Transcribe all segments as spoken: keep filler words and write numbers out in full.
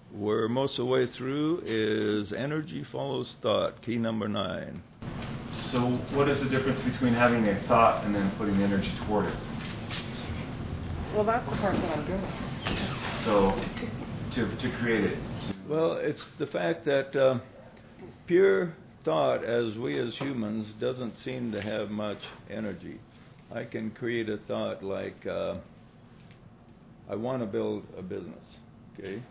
we're most of the way through, is energy follows thought, key number nine. So what is the difference between having a thought and then putting energy toward it? Well, that's the part that I'm doing. So to to create it. To well, it's the fact that uh, pure thought, as we as humans, doesn't seem to have much energy. I can create a thought like, uh, I want to build a business, okay?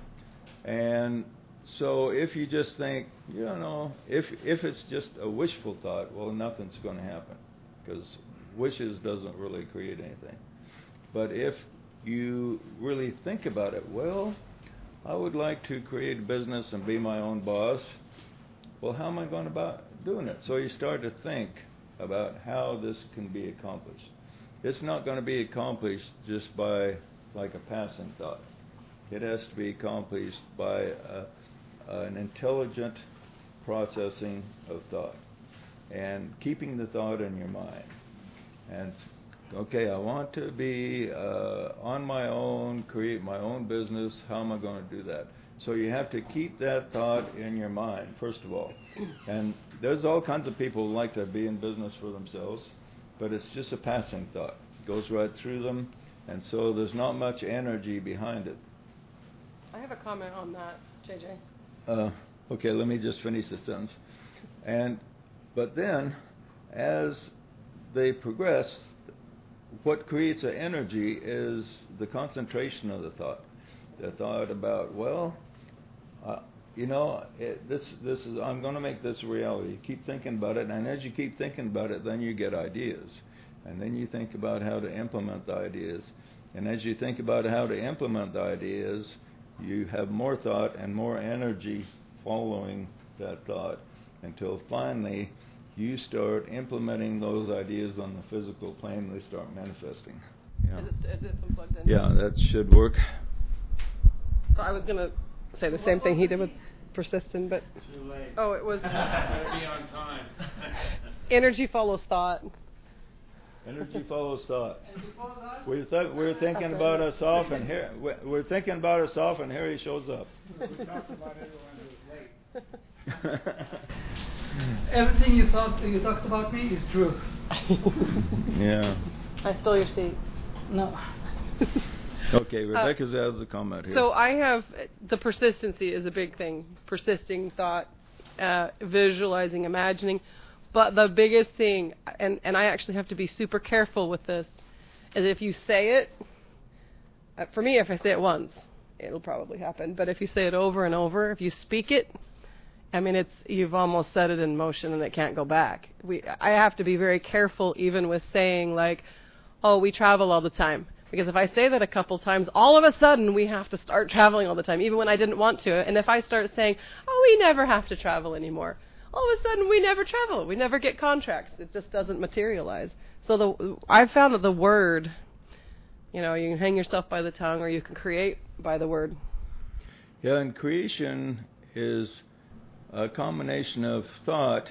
And so if you just think, you know, if if it's just a wishful thought, well, nothing's going to happen, because wishes doesn't really create anything. But if you really think about it, well, I would like to create a business and be my own boss. Well, how am I going about doing it? So you start to think about how this can be accomplished. It's not going to be accomplished just by like a passing thought. It has to be accomplished by a, an intelligent processing of thought and keeping the thought in your mind. And okay, I want to be uh, on my own, create my own business. How am I going to do that? So you have to keep that thought in your mind, first of all. And there's all kinds of people who like to be in business for themselves, but it's just a passing thought. It goes right through them, and so there's not much energy behind it. I have a comment on that, J J. Uh, okay, let me just finish the sentence. And but then, as they progress, what creates an energy is the concentration of the thought. The thought about, well, uh, you know, it, this this is I'm going to make this a reality. You keep thinking about it, and as you keep thinking about it, then you get ideas, and then you think about how to implement the ideas, and as you think about how to implement the ideas, you have more thought and more energy following that thought until finally you start implementing those ideas on the physical plane. They start manifesting. Yeah, Is it, is it plugged in? yeah, that should work. So I was going to say the same thing he did with persistent, but... Too late. Oh, it was... Gotta be on time. Energy follows thought. Energy follows thought. We're, th- we're thinking about us off, and here we're thinking about us off, and here he shows up. We talked about everyone who's late. Everything you thought you talked about me is true. Yeah. I stole your seat. No. Okay, Rebecca's uh, has a comment here. So I have, the persistency is a big thing. Persisting thought, uh, visualizing, imagining. But the biggest thing, and, and I actually have to be super careful with this, is if you say it, uh, for me, if I say it once, it'll probably happen. But if you say it over and over, if you speak it, I mean, it's you've almost set it in motion and it can't go back. We, I have to be very careful even with saying like, oh, we travel all the time. Because if I say that a couple times, all of a sudden we have to start traveling all the time, even when I didn't want to. And if I start saying, oh, we never have to travel anymore, all of a sudden we never travel. We never get contracts. It just doesn't materialize. So the I've found that the word, you know, you can hang yourself by the tongue or you can create by the word. Yeah, and creation is a combination of thought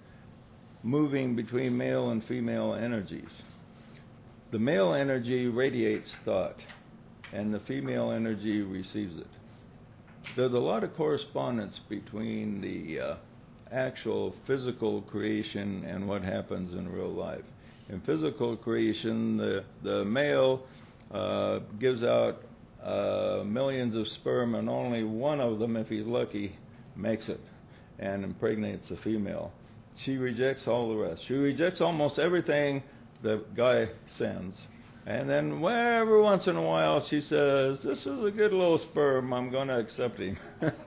moving between male and female energies. The male energy radiates thought, and the female energy receives it. There's a lot of correspondence between the uh, actual physical creation and what happens in real life. In physical creation, the, the male uh, gives out uh, millions of sperm, and only one of them, if he's lucky, makes it and impregnates the female. She rejects all the rest. She rejects almost everything the guy sends. And then well, every once in a while she says, this is a good little sperm, I'm going to accept him.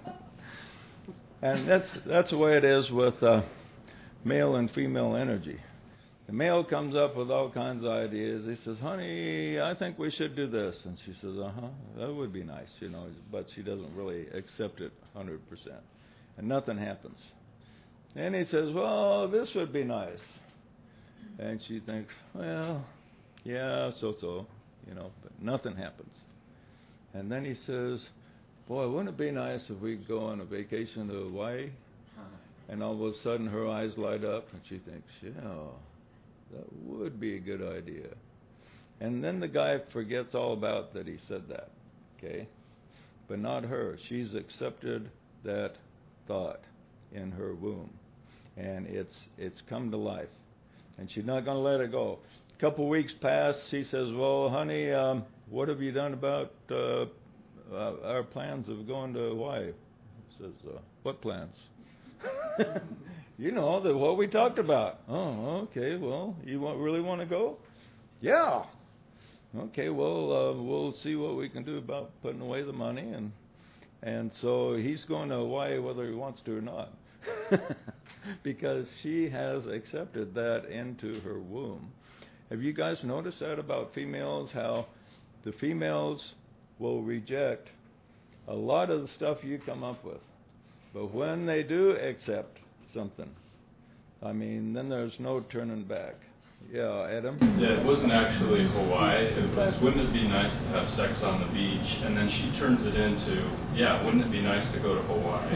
And that's that's the way it is with uh, male and female energy. The male comes up with all kinds of ideas. He says, honey, I think we should do this. And she says, uh-huh, that would be nice, you know, but she doesn't really accept it one hundred percent. And nothing happens. And he says, well, this would be nice. And she thinks, well, yeah, so-so, you know, but nothing happens. And then he says, boy, wouldn't it be nice if we could go on a vacation to Hawaii? And all of a sudden her eyes light up and she thinks, yeah, that would be a good idea. And then the guy forgets all about that he said that, okay? but not her. She's accepted that thought in her womb, and it's it's come to life, and she's not going to let it go. A couple weeks pass. She says, "Well, honey, um, what have you done about uh, uh, our plans of going to Hawaii?" I says, uh, "What plans?" You know, the, what we talked about. Oh, okay. Well, you want, really want to go? Yeah. Okay. Well, uh, we'll see what we can do about putting away the money, and and so he's going to Hawaii whether he wants to or not, because she has accepted that into her womb. Have you guys noticed that about females? How the females will reject a lot of the stuff you come up with, but when they do accept something, I mean, then there's no turning back. Yeah, Adam? Yeah, it wasn't actually Hawaii. It was, wouldn't it be nice to have sex on the beach? And then she turns it into, yeah, wouldn't it be nice to go to Hawaii?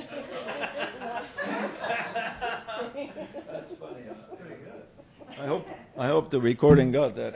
That's funny. Pretty good. I hope I hope the recording got that.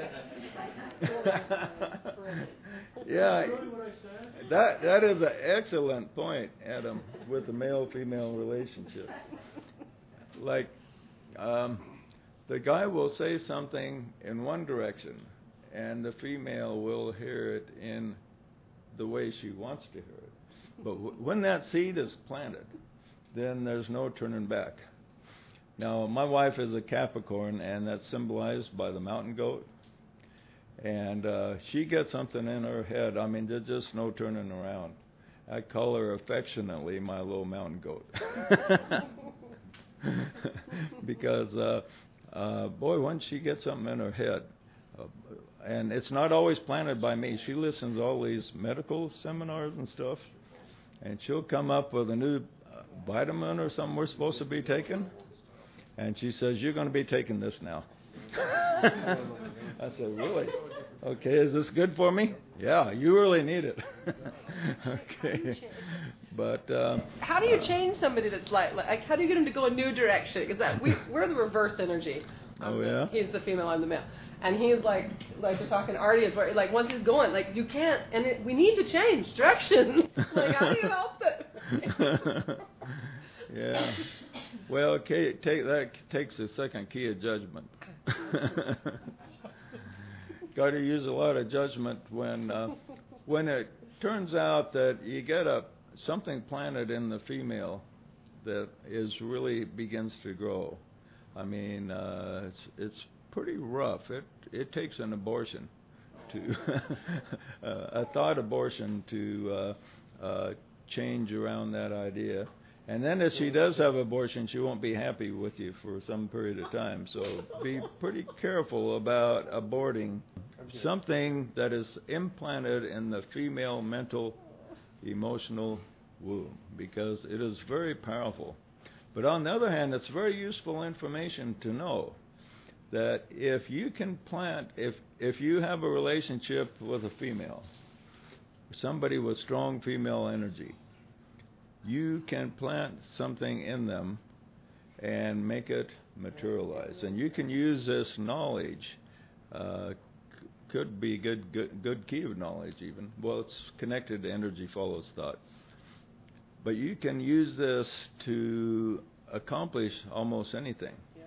Yeah, that that is an excellent point, Adam, with the male-female relationship. Like, um, the guy will say something in one direction, and the female will hear it in the way she wants to hear it. But w- when that seed is planted, then there's no turning back. Now, my wife is a Capricorn, and that's symbolized by the mountain goat. And uh, she gets something in her head. I mean, there's just no turning around. I call her affectionately my little mountain goat. Because, uh, uh, boy, once she gets something in her head, uh, and it's not always planted by me. She listens to all these medical seminars and stuff, and she'll come up with a new uh, vitamin or something we're supposed to be taking, and she says, "You're going to be taking this now." I said, "Really? Okay, is this good for me?" "Yeah, you really need it." Okay. But um, how do you change somebody that's like, like how do you get them to go a new direction? Because that we we're the reverse energy. Oh yeah. He's the female, I'm the male, and he's like like we're talking Artie is where like once he's going like you can't, and it, we need to change direction. Like how do you help it? Yeah. Well, Kay, take, that takes the second key of judgment. Got to use a lot of judgment when uh, when it turns out that you get a something planted in the female that is really begins to grow. I mean, uh, it's it's pretty rough. It it takes an abortion to uh, a thought abortion to uh, uh, change around that idea. And then if she does have abortion, she won't be happy with you for some period of time. So be pretty careful about aborting something that is implanted in the female mental, emotional womb, because it is very powerful. But on the other hand, it's very useful information to know that if you can plant, if if you have a relationship with a female, somebody with strong female energy, you can plant something in them and make it materialize. And you can use this knowledge, uh, c- could be good, good good key of knowledge even. Well, it's connected to energy follows thought. But you can use this to accomplish almost anything. Yeah.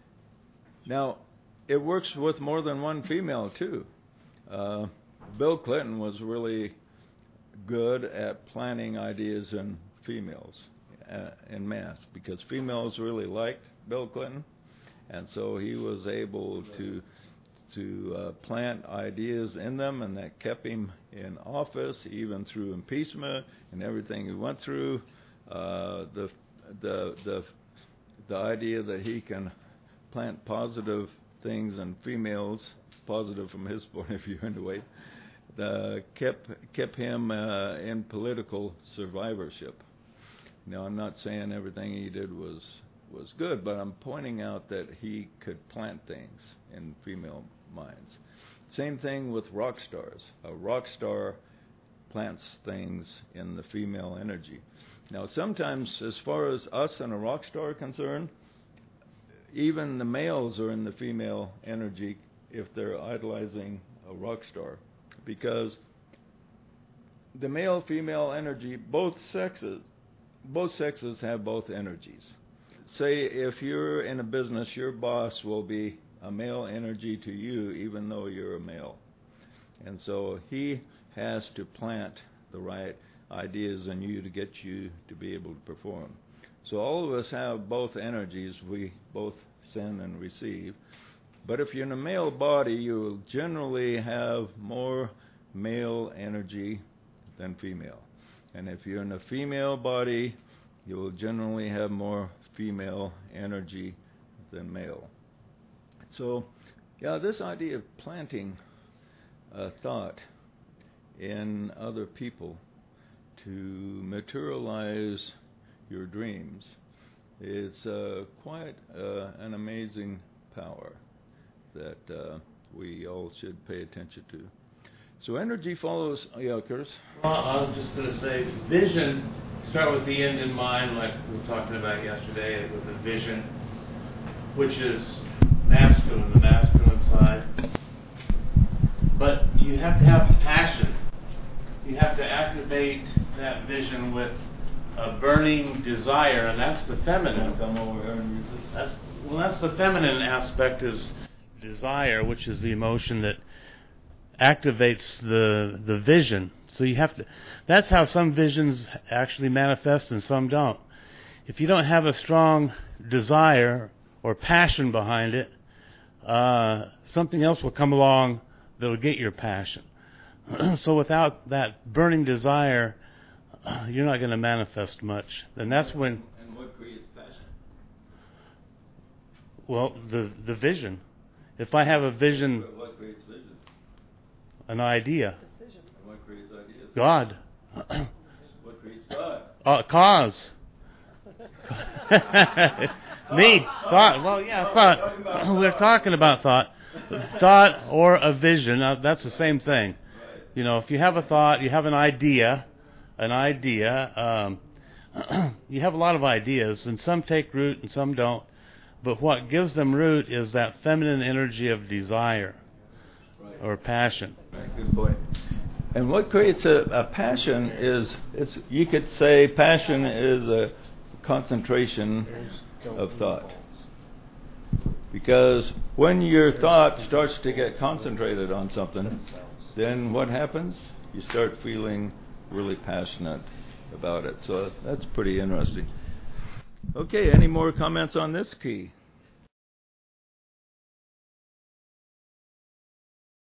Now, it works with more than one female, too. Uh, Bill Clinton was really good at planting ideas in females uh, en masse, because females really liked Bill Clinton, and so he was able to to uh, plant ideas in them, and that kept him in office even through impeachment and everything he went through. Uh, the the the the idea that he can plant positive things in females, positive from his point of view anyway, the kept kept him uh, in political survivorship. Now, I'm not saying everything he did was was good, but I'm pointing out that he could plant things in female minds. Same thing with rock stars. A rock star plants things in the female energy. Now, sometimes, as far as us and a rock star are concerned, even the males are in the female energy if they're idolizing a rock star, because the male female energy, both sexes, both sexes have both energies. Say if you're in a business, your boss will be a male energy to you, even though you're a male, and so he has to plant the right ideas in you to get you to be able to perform. So all of us have both energies. We both send and receive. But if you're in a male body, you will generally have more male energy than female. And if you're in a female body, you will generally have more female energy than male. So, yeah, this idea of planting a thought in other people to materialize your dreams is uh, quite uh, an amazing power that uh, we all should pay attention to. So energy follows, yeah, Curtis? Well, I was just going to say, vision, start with the end in mind, like we were talking about yesterday with the vision, which is masculine, the masculine side. But you have to have passion. You have to activate that vision with a burning desire, and that's the feminine. Come over here and use this. That's, well, that's the feminine aspect, is desire, which is the emotion that activates the the vision. So you have to. That's how some visions actually manifest and some don't. If you don't have a strong desire or passion behind it, uh, something else will come along that'll get your passion. So without that burning desire, uh, you're not going to manifest much. And that's when. And what creates passion? Well, the the vision. If I have a vision, What, what creates vision? an idea, Decision. And what creates ideas? God, What creates God? uh, cause. Me, thought. Well, yeah, thought. We're talking about thought. Thought or a vision. Uh, that's the same thing. You know, if you have a thought, you have an idea, an idea. Um, you have a lot of ideas, and some take root and some don't. But what gives them root is that feminine energy of desire or passion. Right, good point. And what creates a, a passion is, it's, you could say passion is a concentration of thought. Because when your thought starts to get concentrated on something, then what happens? You start feeling really passionate about it. So that's pretty interesting. Okay, any more comments on this key?